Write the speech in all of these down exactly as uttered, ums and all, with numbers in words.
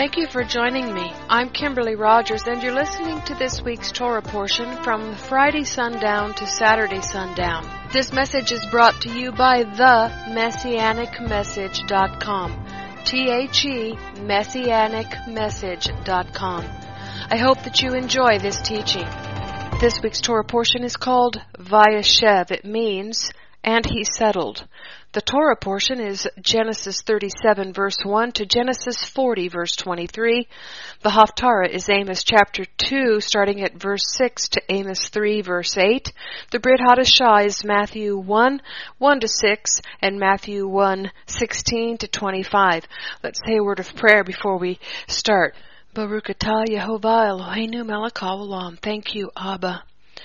Thank you for joining me. I'm Kimberly Rogers, and you're listening to this week's Torah portion from Friday sundown to Saturday sundown. This message is brought to you by the messianic message dot com. T H E messianic message dot com. I hope that you enjoy this teaching. This week's Torah portion is called Vayeshev. It means, and he settled. The Torah portion is Genesis thirty-seven, verse one to Genesis forty, verse twenty-three. The Haftarah is Amos chapter two, starting at verse six to Amos three, verse eight. The Brit Hadashah is Matthew one, one to six, and Matthew one, sixteen to twenty-five. Let's say a word of prayer before we start. Baruch atah Yehovah Eloheinu melech haolam. Thank you, Abba,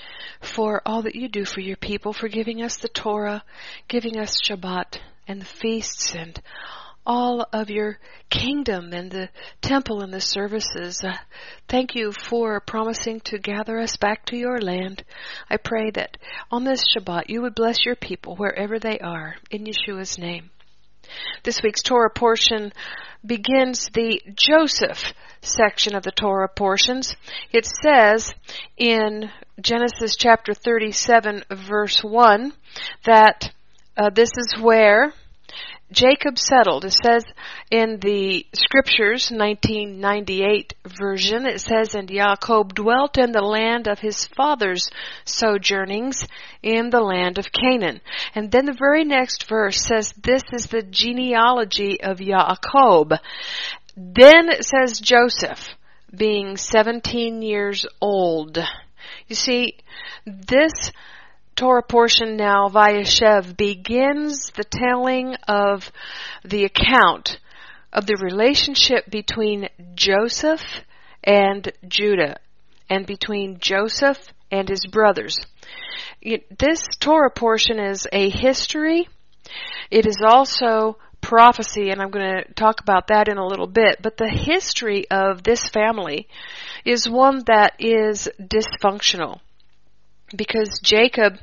for all that you do for your people, for giving us the Torah, giving us Shabbat and the feasts and all of your kingdom and the temple and the services. Uh, thank you for promising to gather us back to your land. I pray that on this Shabbat you would bless your people wherever they are, in Yeshua's name. This week's Torah portion begins the Joseph section of the Torah portions. It says in Genesis chapter thirty-seven, verse one, that uh, this is where Jacob settled. It says in the Scriptures, nineteen ninety-eight version, it says, "And Jacob dwelt in the land of his father's sojournings in the land of Canaan." And then the very next verse says, this is the genealogy of Jacob. Then it says Joseph, being seventeen years old. You see, this Torah portion now, Vayeshev, begins the telling of the account of the relationship between Joseph and Judah, and between Joseph and his brothers. This Torah portion is a history. It is also prophecy, and I'm going to talk about that in a little bit. But the history of this family is one that is dysfunctional, because Jacob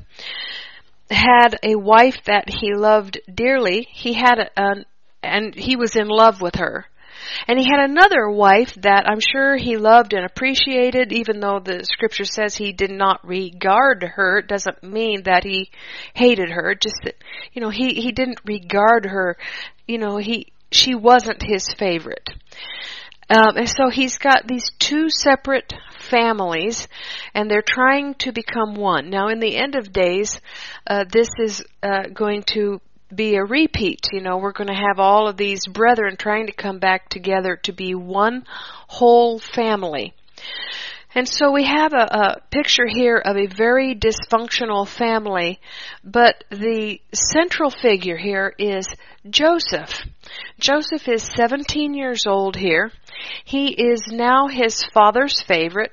had a wife that he loved dearly. He had a, an, and he was in love with her. And he had another wife that I'm sure he loved and appreciated, even though the Scripture says he did not regard her. It doesn't mean that he hated her. Just that, you know, he, he didn't regard her. You know, he she wasn't his favorite. Um, and so he's got these two separate families, and they're trying to become one. Now, in the end of days, uh, this is uh, going to be a repeat. You know, we're going to have all of these brethren trying to come back together to be one whole family. And so we have a, a picture here of a very dysfunctional family, but the central figure here is Joseph. Joseph is seventeen years old here. He is now his father's favorite.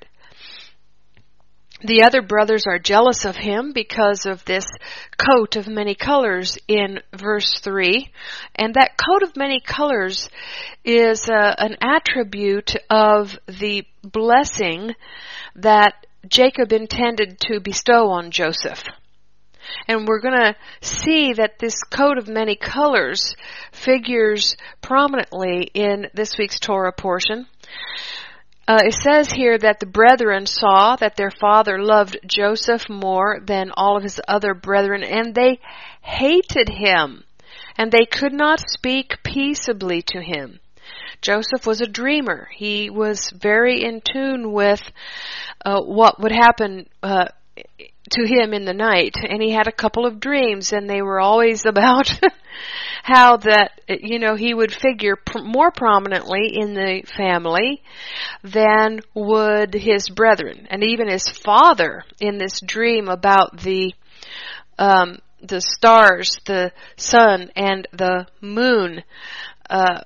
The other brothers are jealous of him because of this coat of many colors in verse three. And that coat of many colors is uh, an attribute of the blessing that Jacob intended to bestow on Joseph. And we're going to see that this coat of many colors figures prominently in this week's Torah portion. Uh, it says here that the brethren saw that their father loved Joseph more than all of his other brethren, and they hated him, and they could not speak peaceably to him. Joseph was a dreamer. He was very in tune with uh, what would happen uh, to him in the night, and he had a couple of dreams, and they were always about how that, you know, he would figure pr- more prominently in the family than would his brethren. And even his father, in this dream about the um, the stars, the sun, and the moon, uh,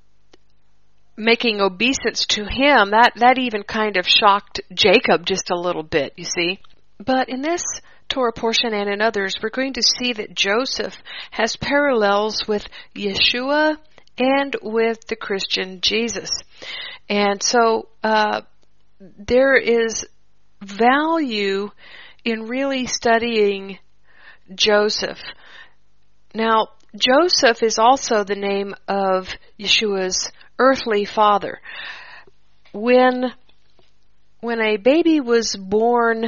making obeisance to him, that, that even kind of shocked Jacob just a little bit, you see. But in this Torah portion and in others, we're going to see that Joseph has parallels with Yeshua and with the Christian Jesus. And so uh, there is value in really studying Joseph. Now, Joseph is also the name of Yeshua's earthly father. When, when a baby was born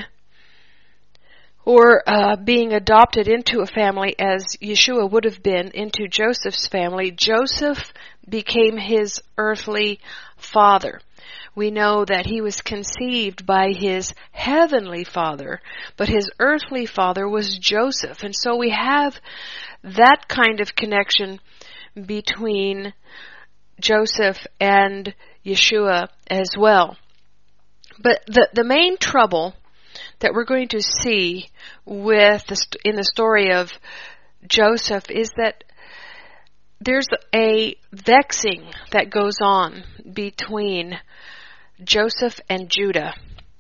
or uh, being adopted into a family, as Yeshua would have been into Joseph's family, Joseph became his earthly father. We know that he was conceived by his heavenly father, but his earthly father was Joseph. And so we have that kind of connection between Joseph and Yeshua as well. But the, the main trouble that we're going to see with the, in the story of Joseph is that there's a vexing that goes on between Joseph and Judah.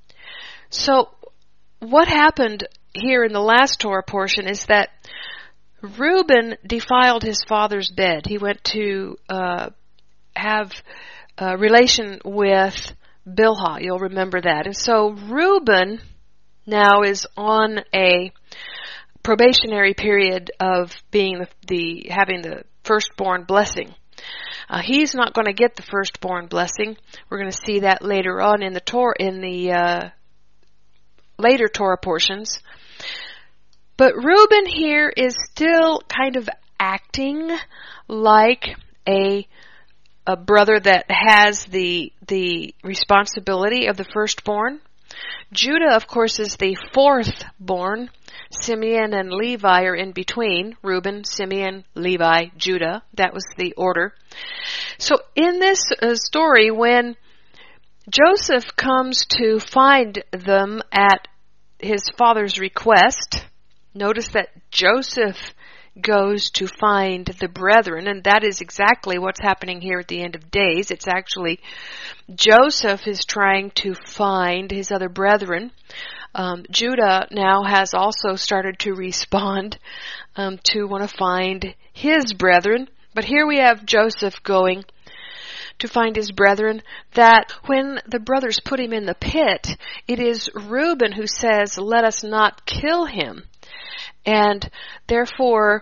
So what happened here in the last Torah portion is that Reuben defiled his father's bed. He went to uh, have a relation with Bilhah. You'll remember that. And so Reuben now is on a probationary period of being the, the having the firstborn blessing. Uh, he's not going to get the firstborn blessing. We're going to see that later on in the Torah, in the uh, later Torah portions. But Reuben here is still kind of acting like a a brother that has the the responsibility of the firstborn. Judah, of course, is the fourth born. Simeon and Levi are in between. Reuben, Simeon, Levi, Judah. That was the order. So in this uh, story, when Joseph comes to find them at his father's request, notice that Joseph goes to find the brethren, and that is exactly what's happening here at the end of days. It's actually Joseph is trying to find his other brethren. Um, Judah now has also started to respond um, to want to find his brethren. But here we have Joseph going to find his brethren, that when the brothers put him in the pit, it is Reuben who says, "Let us not kill him." And therefore,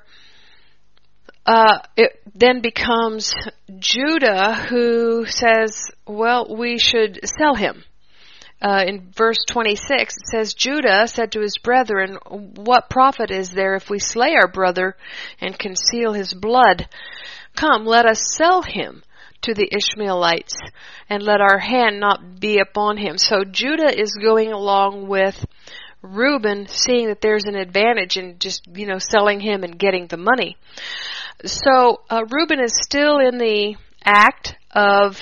uh, it then becomes Judah who says, well, we should sell him. Uh, in verse twenty-six, it says, Judah said to his brethren, "What profit is there if we slay our brother and conceal his blood? Come, let us sell him to the Ishmaelites, and let our hand not be upon him." So Judah is going along with Reuben, seeing that there's an advantage in just, you know, selling him and getting the money. So uh, Reuben is still in the act of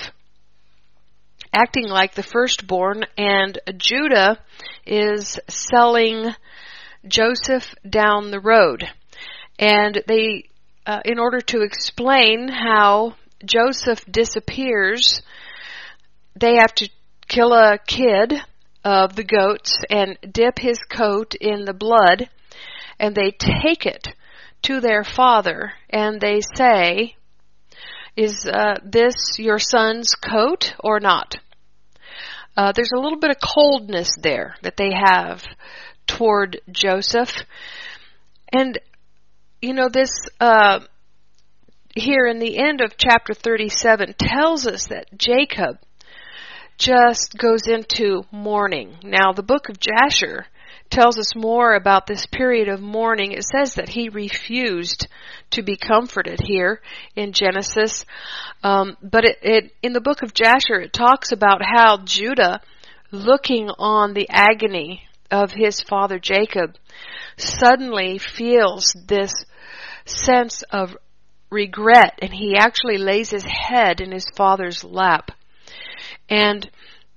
acting like the firstborn, and Judah is selling Joseph down the road. And they, uh, in order to explain how Joseph disappears, they have to kill a kid of the goats and dip his coat in the blood, and they take it to their father, and they say, "Is uh, this your son's coat or not?" Uh, there's a little bit of coldness there that they have toward Joseph. And, you know, this uh, here in the end of chapter thirty-seven tells us that Jacob just goes into mourning. Now, the book of Jasher tells us more about this period of mourning. It says that he refused to be comforted here in Genesis. Um, but it, it, in the book of Jasher, it talks about how Judah, looking on the agony of his father Jacob, suddenly feels this sense of regret, and he actually lays his head in his father's lap. And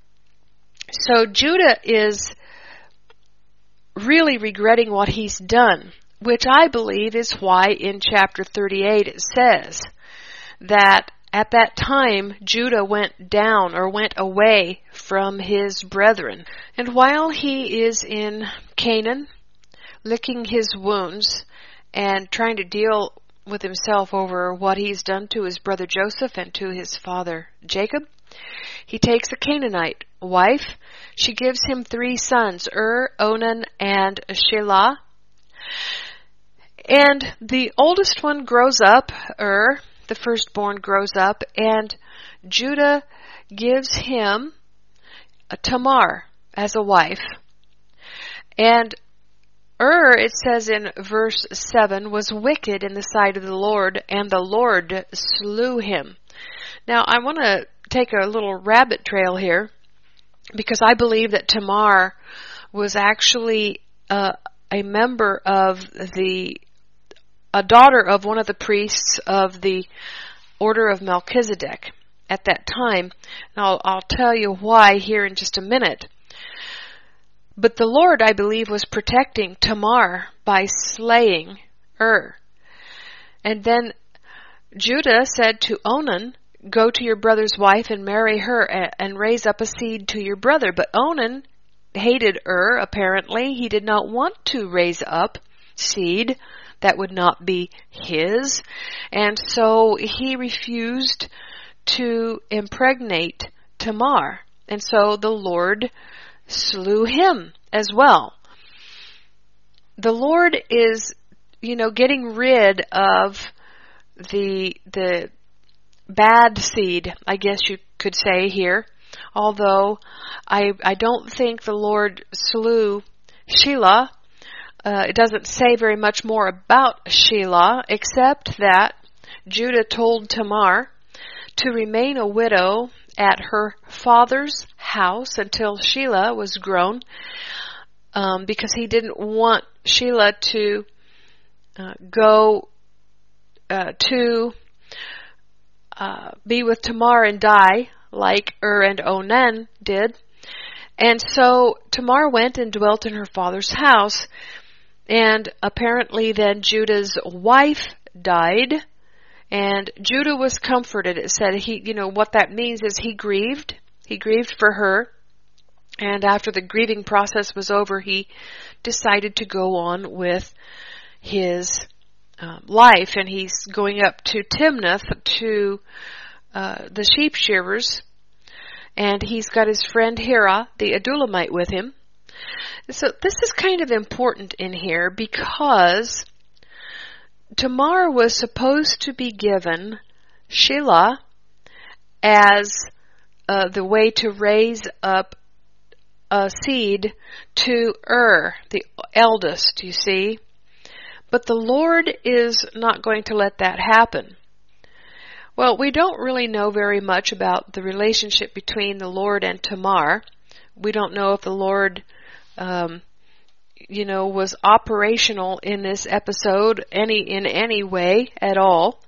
so Judah is really regretting what he's done, which I believe is why in chapter thirty-eight it says that at that time Judah went down or went away from his brethren. And while he is in Canaan, licking his wounds and trying to deal with himself over what he's done to his brother Joseph and to his father Jacob, he takes a Canaanite wife. She gives him three sons, Ur, Onan, and Shelah. And the oldest one grows up, Ur, the firstborn grows up, and Judah gives him a Tamar as a wife. And Ur, it says in verse seven, was wicked in the sight of the Lord, and the Lord slew him. Now, I want to take a little rabbit trail here, because I believe that Tamar was actually uh, a member of the, a daughter of one of the priests of the order of Melchizedek at that time. And I'll, I'll tell you why here in just a minute. But the Lord, I believe, was protecting Tamar by slaying Ur. And then Judah said to Onan, go to your brother's wife and marry her and raise up a seed to your brother. But Onan hated Ur, apparently. He did not want to raise up seed that would not be his. And so he refused to impregnate Tamar. And so the Lord slew him as well. The Lord is, you know, getting rid of the the bad seed, I guess you could say here. Although I I don't think the Lord slew Shelah. Uh, it doesn't say very much more about Shelah, except that Judah told Tamar to remain a widow at her father's house until Shelah was grown, um, because he didn't want Shelah to uh, go uh, to uh, be with Tamar and die like Ur and Onan did. And so Tamar went and dwelt in her father's house, and apparently then Judah's wife died. And Judah was comforted. It said he, you know, what that means is he grieved. He grieved for her. And after the grieving process was over, he decided to go on with his um, life. And he's going up to Timnath to uh, the sheep shearers. And he's got his friend Hira, the Adulamite, with him. So this is kind of important in here because Tamar was supposed to be given Shelah as uh, the way to raise up a seed to Ur, the eldest, you see. But the Lord is not going to let that happen. Well, we don't really know very much about the relationship between the Lord and Tamar. We don't know if the Lord um, you know, was operational in this episode any in any way at all.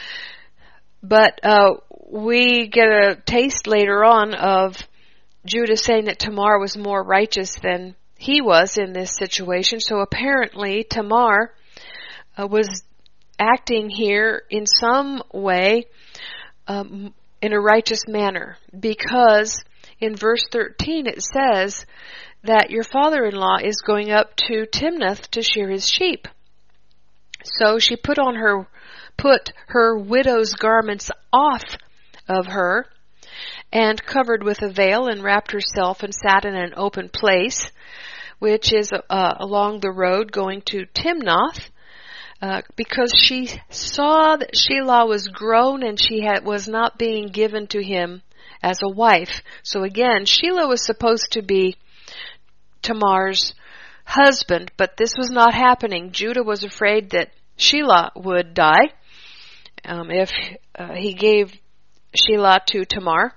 But uh, we get a taste later on of Judah saying that Tamar was more righteous than he was in this situation. So apparently Tamar uh, was acting here in some way um, in a righteous manner, because in verse thirteen it says that your father-in-law is going up to Timnath to shear his sheep. So she put on her, put her widow's garments off of her, and covered with a veil, and wrapped herself, and sat in an open place, which is uh, along the road going to Timnath, uh, because she saw that Shelah was grown, and she had, was not being given to him as a wife. So again, Shelah was supposed to be Tamar's husband, but this was not happening. Judah was afraid that Shelah would die um, if uh, he gave Shelah to Tamar.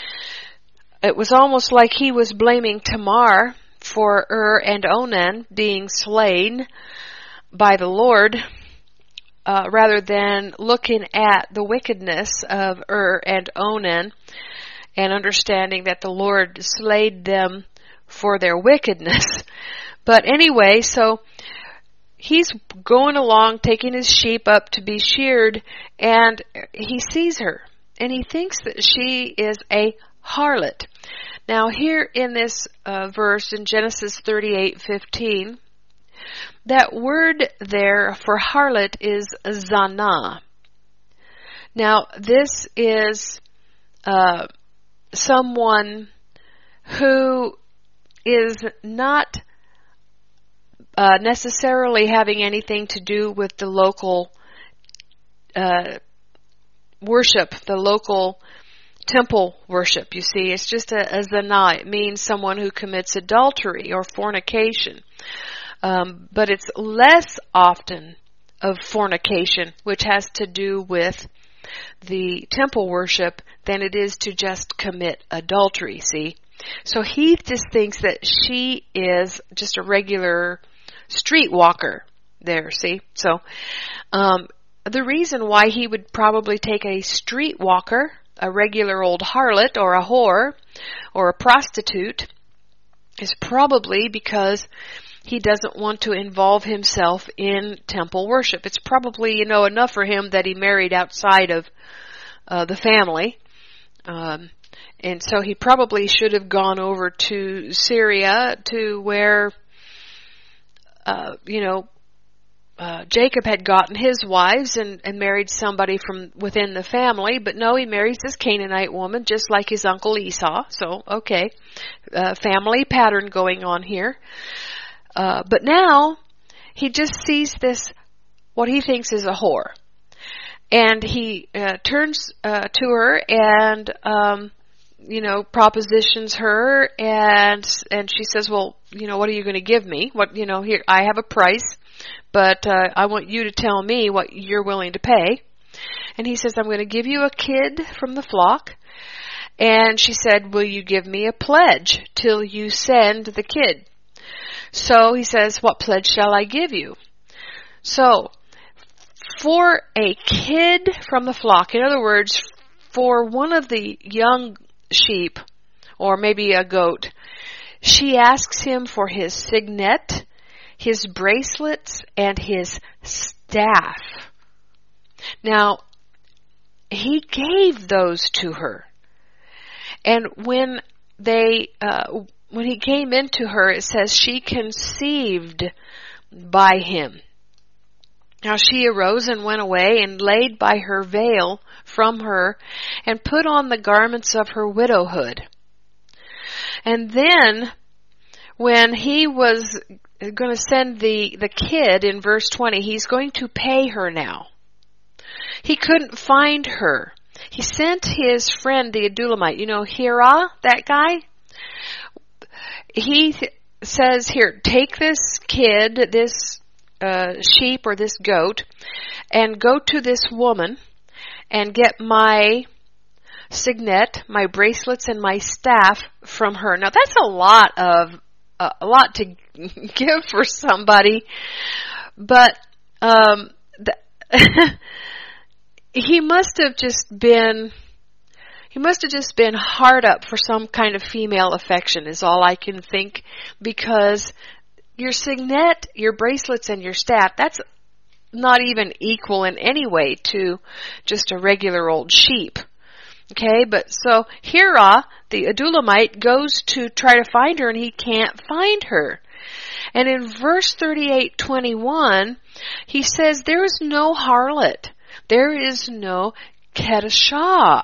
It was almost like he was blaming Tamar for Ur and Onan being slain by the Lord, uh, rather than looking at the wickedness of Ur and Onan and understanding that the Lord slayed them for their wickedness. But anyway, so he's going along, taking his sheep up to be sheared, and he sees her, and he thinks that she is a harlot. Now here in this uh, verse in Genesis thirty-eight fifteen, that word there for harlot is zanah. Now this is uh, someone who is not uh, necessarily having anything to do with the local uh, worship, the local temple worship, you see. It's just a, a zana. It means someone who commits adultery or fornication. Um, but it's less often of fornication, which has to do with the temple worship, than it is to just commit adultery, see. So he just thinks that she is just a regular streetwalker there, see. So um, the reason why he would probably take a streetwalker, a regular old harlot or a whore or a prostitute, is probably because he doesn't want to involve himself in temple worship. It's probably, you know, enough for him that he married outside of uh, the family. Um, and so he probably should have gone over to Syria, to where, uh, you know, uh, Jacob had gotten his wives and, and married somebody from within the family. But no, he marries this Canaanite woman, just like his uncle Esau. So, okay, uh, family pattern going on here. Uh, but now, he just sees this, what he thinks is a whore. And he uh, turns uh, to her and, um, you know, propositions her, and and she says, well, you know, what are you going to give me? What, you know, here, I have a price, but uh, I want you to tell me what you're willing to pay. And he says, I'm going to give you a kid from the flock. And she said, will you give me a pledge till you send the kid? So he says, what pledge shall I give you? So, for a kid from the flock, in other words, for one of the young sheep, or maybe a goat, she asks him for his signet, his bracelets, and his staff. Now, he gave those to her. And when they, uh, when he came into her, it says she conceived by him. Now she arose and went away and laid by her veil from her and put on the garments of her widowhood. And then when he was going to send the, the kid in verse twenty, he's going to pay her now. He couldn't find her. He sent his friend, the Adulamite, you know, Hira, that guy. He th- says, here, take this kid, this uh, sheep or this goat, and go to this woman and get my signet, my bracelets, and my staff from her. Now, that's a lot of, uh, a lot to give for somebody, but um, the he must have just been, he must have just been hard up for some kind of female affection is all I can think, because your signet, your bracelets, and your staff, that's not even equal in any way to just a regular old sheep. Okay, but so Hira, the Adulamite, goes to try to find her, and he can't find her. And in verse thirty-eight twenty-one, he says, there is no harlot. There is no Kedeshah.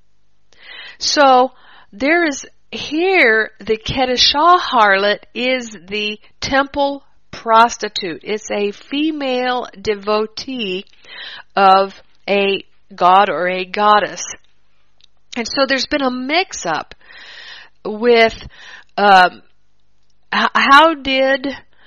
So, there is here, the Kedeshah harlot is the temple prostitute. It's a female devotee of a god or a goddess. And so there's been a mix-up with um, h- how did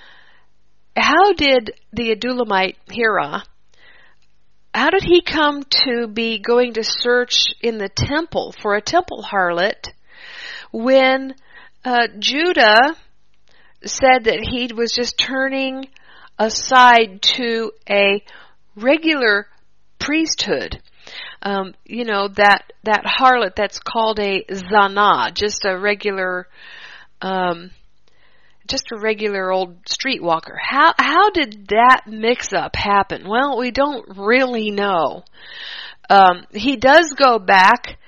how did the Adulamite Hira, how did he come to be going to search in the temple for a temple harlot when uh, Judah said that he was just turning aside to a regular priesthood? Um, you know, that, that harlot that's called a zana, just a regular, um, just a regular old streetwalker. How, how did that mix-up happen? Well, we don't really know. Um, he does go back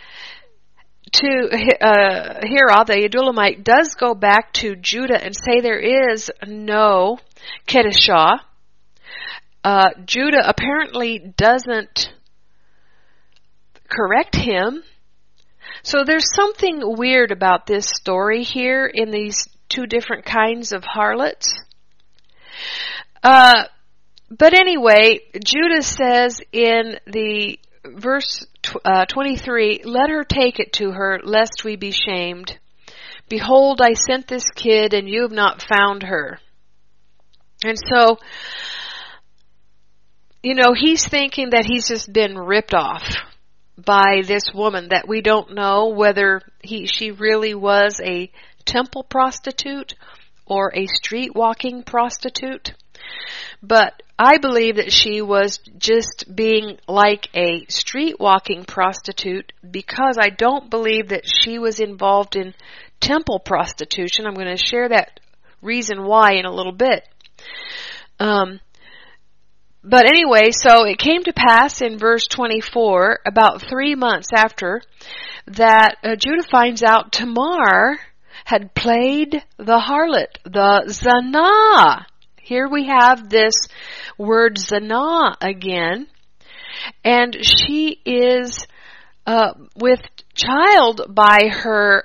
to, uh, Hira, the Adulamite, does go back to Judah and say there is no Kedeshah. Uh, Judah apparently doesn't correct him. So there's something weird about this story here in these two different kinds of harlots. Uh, but anyway, Judah says in the verse uh, twenty-three, let her take it to her, lest we be shamed. Behold, I sent this kid, and you have not found her. And so, you know, he's thinking that he's just been ripped off by this woman, that we don't know whether he she really was a temple prostitute or a street walking prostitute. But I believe that she was just being like a street walking prostitute, because I don't believe that she was involved in temple prostitution. I'm going to share that reason why in a little bit. Um, but anyway, so it came to pass in verse twenty-four, about three months after, that uh, Judah finds out Tamar had played the harlot, the zanah. Here we have this word zanah again. And she is uh, with child by her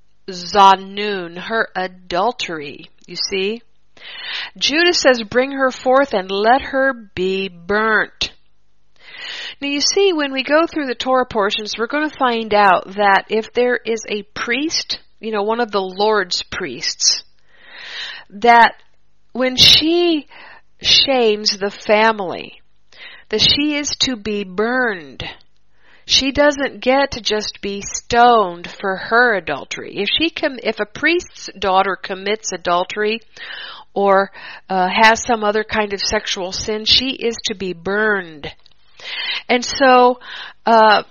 zanun, her adultery, you see. Judah says, bring her forth and let her be burnt. Now you see, when we go through the Torah portions, we're going to find out that if there is a priest, you know, one of the Lord's priests, that when she shames the family, that she is to be burned. She doesn't get to just be stoned for her adultery. If she com- if a priest's daughter commits adultery or uh, has some other kind of sexual sin, she is to be burned. And so uh,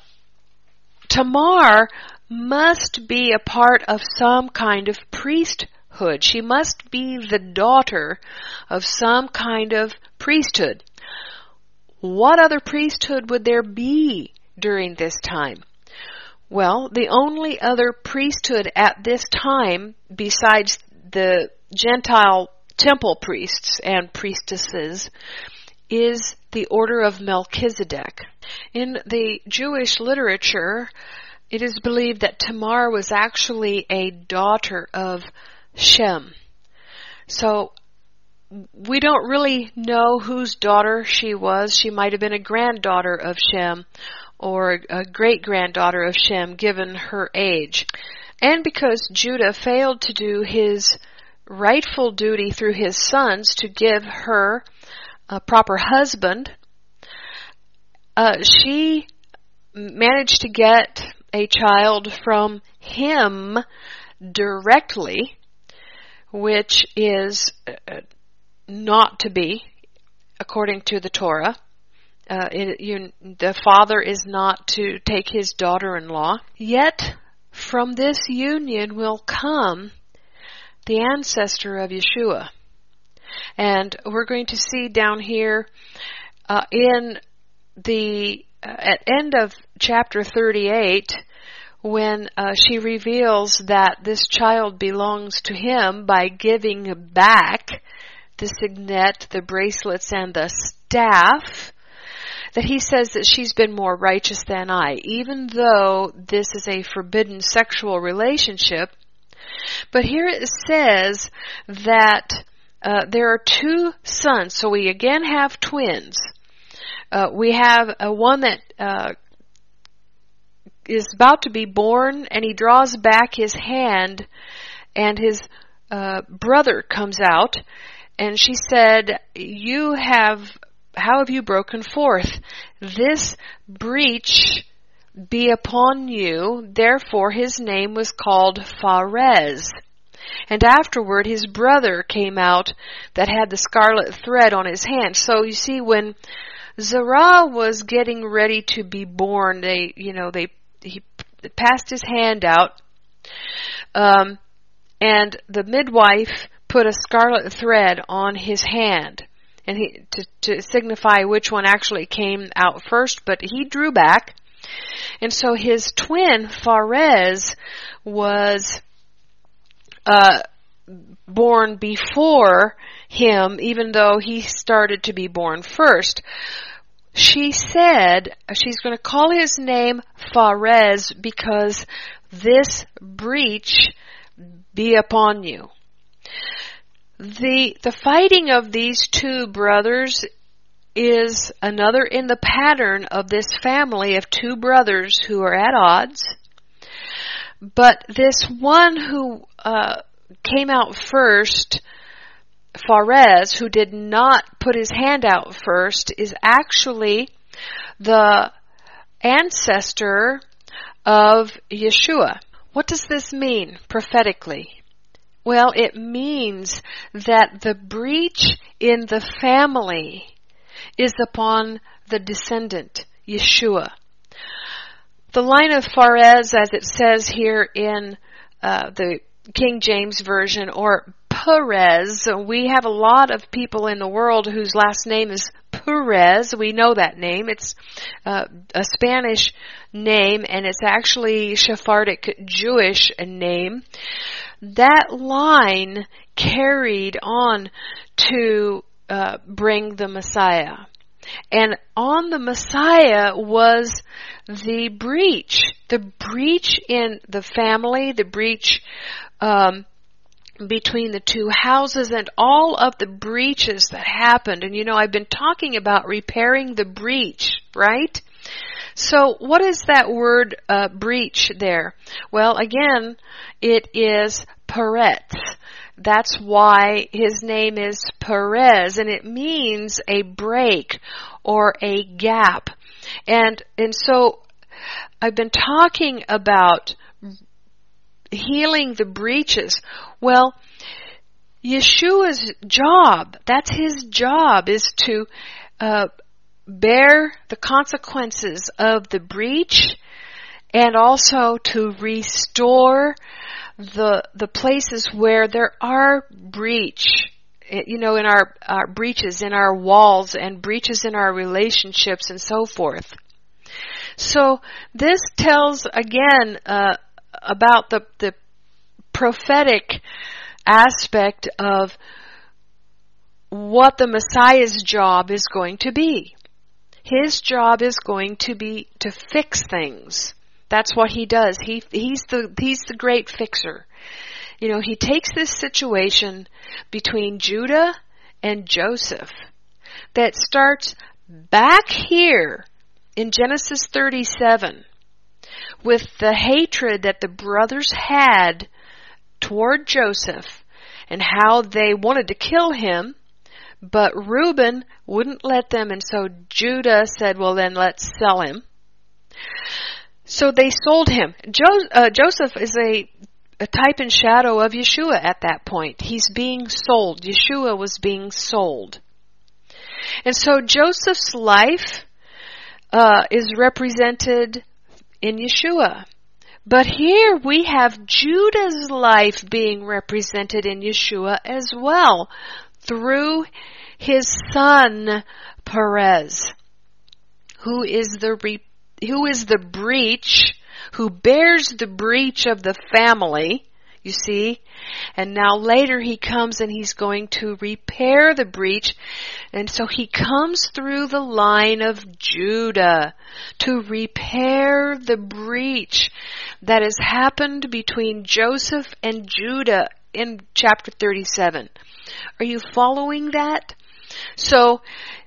Tamar must be a part of some kind of priesthood. She must be the daughter of some kind of priesthood. What other priesthood would there be during this time? Well, the only other priesthood at this time, besides the Gentile temple priests and priestesses, is the order of Melchizedek. In the Jewish literature, it is believed that Tamar was actually a daughter of Shem. So we don't really know whose daughter she was. She might have been a granddaughter of Shem or a great-granddaughter of Shem, given her age. And because Judah failed to do his rightful duty through his sons to give her a proper husband, uh, she managed to get a child from him directly, which is uh, not to be, according to the Torah. Uh, it, you, the father is not to take his daughter-in-law. Yet, from this union will come the ancestor of Yeshua. And we're going to see down here uh, in the uh, at end of chapter thirty-eight, when uh, she reveals that this child belongs to him by giving back the signet, the bracelets, and the staff, that he says that she's been more righteous than I, even though this is a forbidden sexual relationship. But here it says that uh, there are two sons. So we again have twins. Uh, we have a one that uh, is about to be born, and he draws back his hand, and his uh, brother comes out, and she said, "You have, how have you broken forth? This breach be upon you." Therefore his name was called Pharez. And afterward his brother came out that had the scarlet thread on his hand. So you see, when Zerah was getting ready to be born, they, you know, they he passed his hand out, um, and the midwife put a scarlet thread on his hand, and he to, to signify which one actually came out first. But he drew back, and so his twin Pharez was uh, born before him, even though he started to be born first. She said she's going to call his name Pharez because this breach be upon you. The the fighting of these two brothers is another in the pattern of this family of two brothers who are at odds. But this one who uh, came out first, Pharez, who did not put his hand out first, is actually the ancestor of Yeshua. What does this mean prophetically? Well, it means that the breach in the family is upon the descendant, Yeshua. The line of Pharez, as it says here in uh, the King James Version, or Perez, we have a lot of people in the world whose last name is Perez. We know that name. It's uh, a Spanish name, and it's actually Sephardic Jewish name. That line carried on to uh, bring the Messiah. And on the Messiah was the breach. The breach in the family, the breach um, between the two houses, and all of the breaches that happened. And you know, I've been talking about repairing the breach, right? So what is that word uh, breach there? Well, again, it is Peretz. That's why his name is Perez, and it means a break or a gap. And and so I've been talking about healing the breaches. Well, Yeshua's job, that's his job, is to uh, bear the consequences of the breach and also to restore the the places where there are breach, you know, in our, our breaches in our walls and breaches in our relationships and so forth. So this tells again uh, about the the prophetic aspect of what the Messiah's job is going to be. His job is going to be to fix things. That's what he does. He he's the he's the great fixer. You know, he takes this situation between Judah and Joseph that starts back here in Genesis thirty-seven with the hatred that the brothers had toward Joseph and how they wanted to kill him, but Reuben wouldn't let them, and so Judah said, well, then let's sell him. So they sold him. Jo- uh, Joseph is a, a type and shadow of Yeshua at that point. He's being sold. Yeshua was being sold. And so Joseph's life uh, is represented in Yeshua. But here we have Judah's life being represented in Yeshua as well through his son Perez, who is the re- who is the breach, who bears the breach of the family, you see. And now later he comes and he's going to repair the breach. And so he comes through the line of Judah to repair the breach that has happened between Joseph and Judah in chapter thirty-seven. Are you following that? So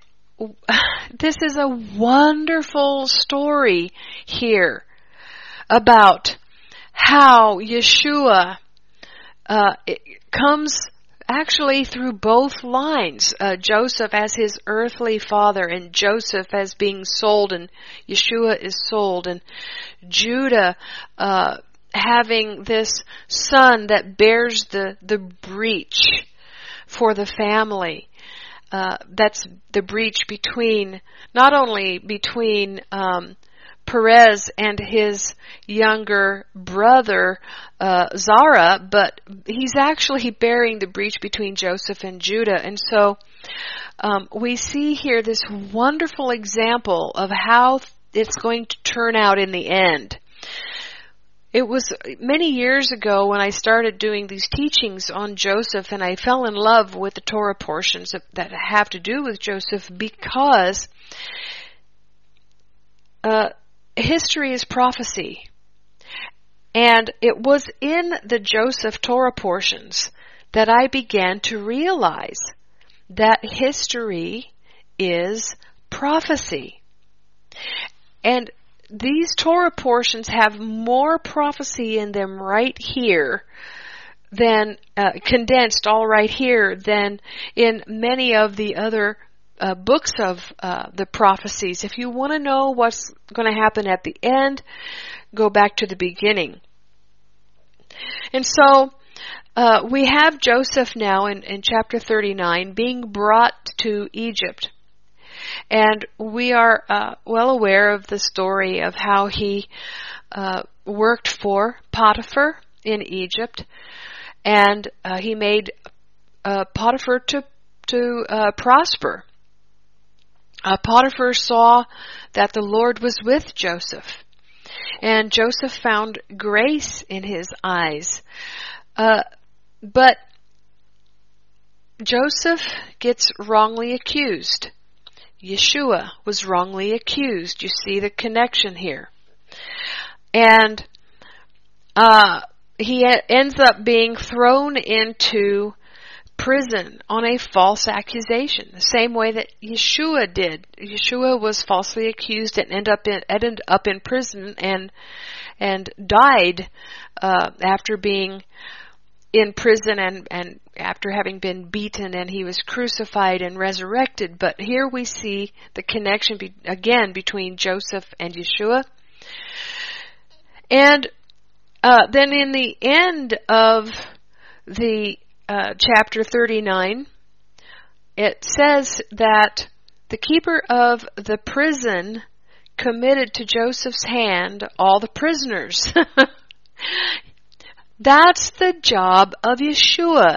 this is a wonderful story here about how Yeshua uh, it comes actually through both lines. Uh, Joseph as his earthly father, and Joseph as being sold, and Yeshua is sold, and Judah uh, having this son that bears the, the breach for the family. Uh, that's the breach between, not only between um, Perez and his younger brother uh, Zara, but he's actually bearing the breach between Joseph and Judah. And so um, we see here this wonderful example of how it's going to turn out in the end. It was many years ago when I started doing these teachings on Joseph, and I fell in love with the Torah portions that have to do with Joseph, because uh, history is prophecy. And it was in the Joseph Torah portions that I began to realize that history is prophecy. And these Torah portions have more prophecy in them right here than, uh, condensed all right here than in many of the other uh, books of uh, the prophecies. If you want to know what's going to happen at the end, go back to the beginning. And so, uh, we have Joseph now in, in chapter thirty-nine being brought to Egypt. And we are uh, well aware of the story of how he uh, worked for Potiphar in Egypt, and uh, he made uh, Potiphar to to uh, prosper. Uh, Potiphar saw that the Lord was with Joseph, and Joseph found grace in his eyes. Uh, but Joseph gets wrongly accused. Yeshua was wrongly accused. You see the connection here. And uh, he ends up being thrown into prison on a false accusation, the same way that Yeshua did. Yeshua was falsely accused and ended up in, ended up in prison and and died uh, after being in prison and, and after having been beaten, and he was crucified and resurrected. But here we see the connection be, again between Joseph and Yeshua. And uh, then in the end of the uh, chapter thirty-nine, it says that the keeper of the prison committed to Joseph's hand all the prisoners. That's the job of Yeshua.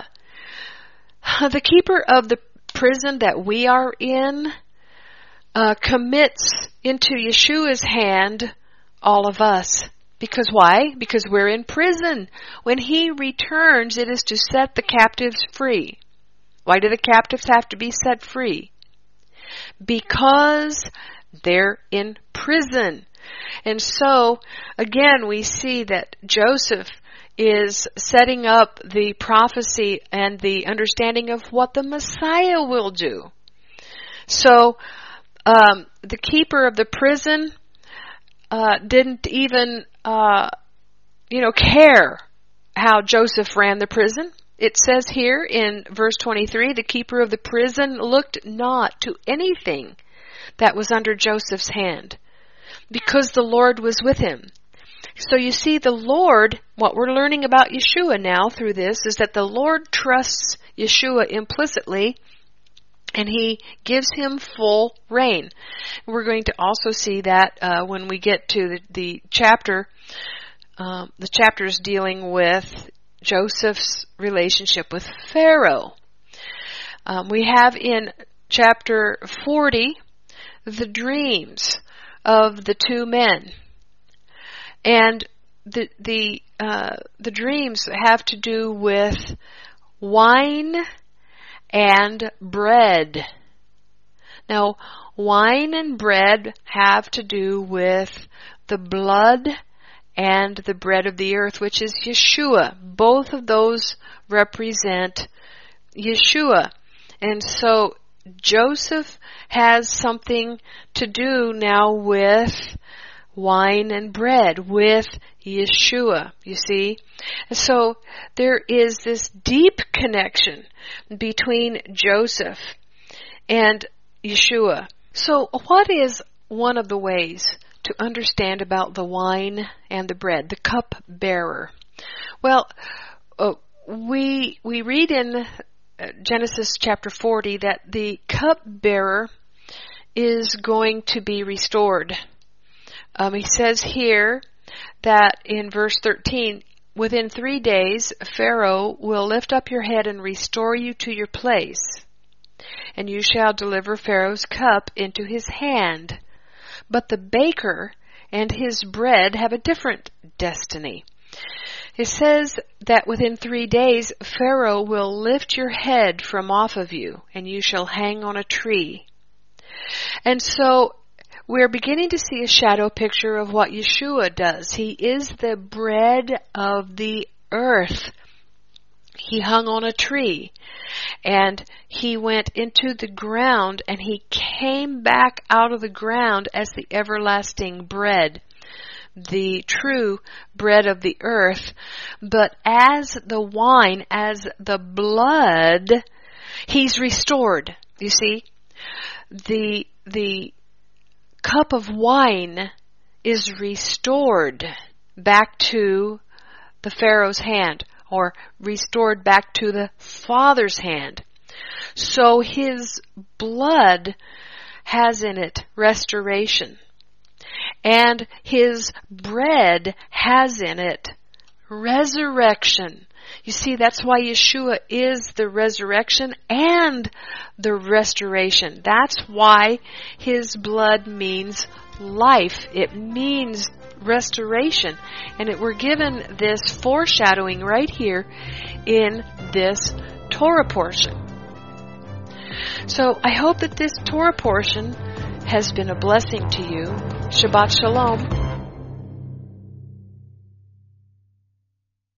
The keeper of the prison that we are in uh, commits into Yeshua's hand all of us. Because why? Because we're in prison. When he returns, it is to set the captives free. Why do the captives have to be set free? Because they're in prison. And so, again, we see that Joseph is setting up the prophecy and the understanding of what the Messiah will do. So, um, the keeper of the prison uh, didn't even, uh, you know, care how Joseph ran the prison. It says here in verse twenty-three, the keeper of the prison looked not to anything that was under Joseph's hand, because the Lord was with him. So you see, the Lord, what we're learning about Yeshua now through this is that the Lord trusts Yeshua implicitly, and he gives him full reign. We're going to also see that uh, when we get to the, the chapter, um, the chapters dealing with Joseph's relationship with Pharaoh. Um, we have in chapter forty the dreams of the two men. And the the uh, the dreams have to do with wine and bread. Now, wine and bread have to do with the blood and the bread of the earth, which is Yeshua. Both of those represent Yeshua. And so Joseph has something to do now with wine and bread, with Yeshua, you see. So there is this deep connection between Joseph and Yeshua. So what is one of the ways to understand about the wine and the bread, the cup bearer? Well, uh, we we read in Genesis chapter forty that the cup bearer is going to be restored. Um, he says here that in verse thirteen, within three days, Pharaoh will lift up your head and restore you to your place, and you shall deliver Pharaoh's cup into his hand. But the baker and his bread have a different destiny. It says that within three days, Pharaoh will lift your head from off of you, and you shall hang on a tree. And so, we're beginning to see a shadow picture of what Yeshua does. He is the bread of the earth. he hung on a tree, and he went into the ground, and he came back out of the ground as the everlasting bread, the true bread of the earth. But as the wine, as the blood, he's restored. You see, the the cup of wine is restored back to the Pharaoh's hand, or restored back to the Father's hand. So his blood has in it restoration. And his bread has in it resurrection. You see, that's why Yeshua is the resurrection and the restoration. That's why his blood means life. It means restoration. And it, we're given this foreshadowing right here in this Torah portion. So I hope that this Torah portion has been a blessing to you. Shabbat Shalom.